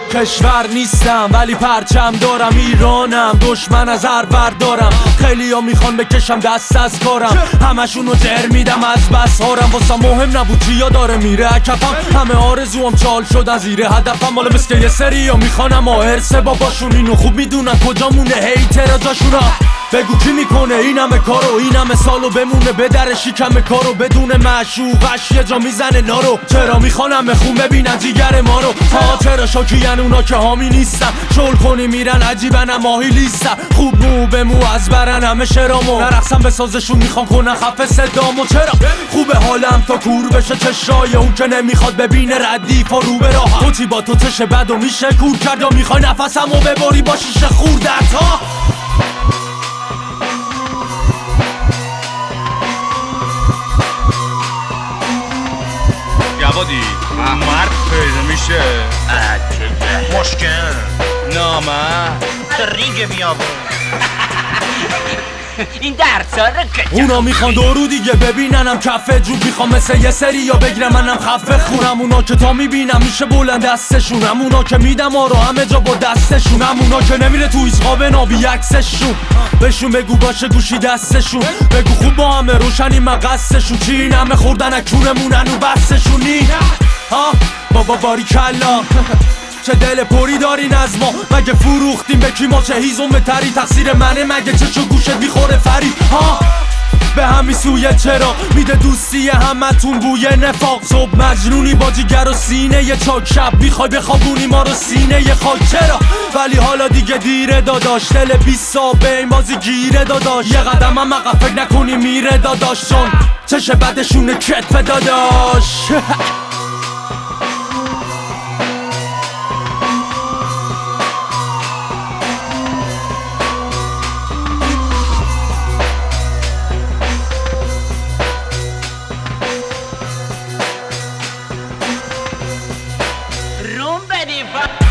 کشور نیستم ولی پرچم دارم، ایرانم دشمن از هر بردارم. خیلی ها میخوان بکشم دست از کارم، همشونو در میدم از بس هارم. واسه مهم نبود چیا داره میره اکفم، همه آرزوام چال شدن زیر هدفم. حالا مثل یه سری ها میخوانم هرسه باباشون، اینو خوب میدونن کجا مونه هیترا جاشونا. بگو کی میکنه این همه کارو، این همه سالو بمونه به در شکم کارو، بدون معشوقش یه جا میزنه نارو. چرا میخوانم خون ببینن جیگر ما رو، ها چرا شاکین اونا که حامی نیستن، شل کنی میرن عجیبن ماهی لیستن. خوب مو به مو از برن همه شرامو، نرقصم به سازشون میخوان کنن خفه صدامو. چرا خوبه حالم تا کور بشه چشای اون که نمیخواد ببینه ردیف و رو به راه. تو چی با تو چش بد و میشه کور کرد، یا میخوای نفسمو ببری با شیشه خوردت ها. جوادی مرد پیدا میشه مشکن نامه رینگ بیابون این درسا رو که اونا میخوان دورو دیگه ببیننم کفه جوب، میخوام مثل یه سری یا بگیرم منم خفه خونم. اونا که تا میبینم میشه بلند دستشون، اونا که میدم آرو همه جا با دستشون، اونا که نمیره تو ایسقاب نابی عکسشون. بهشون بگو باشه گوشی دستشون، بگو خوب با همه روشنی مقصشون. چی این همه خوردن اکونمونن و بستشونی ها بابا باری کلا. چه دل پری دارین از ما، مگه فروختیم به کی ما، چه هیزم تری تقصیر منه مگه چشو گوشت میخوره فرید ها. به همین سویه چرا میده دوستی همتون بوی نفاق، صبح مجنونی با جیگر و سینه یه چاک، شب میخوای بخوابونی ما رو سینه یه خاک. چرا ولی حالا دیگه دیره داداش، دل 20 سال به این بازی گیره داداش. یه قدم هم عقب فکر نکنی میره داداش، چون چش بدشونه کتف داداش. روم بدیم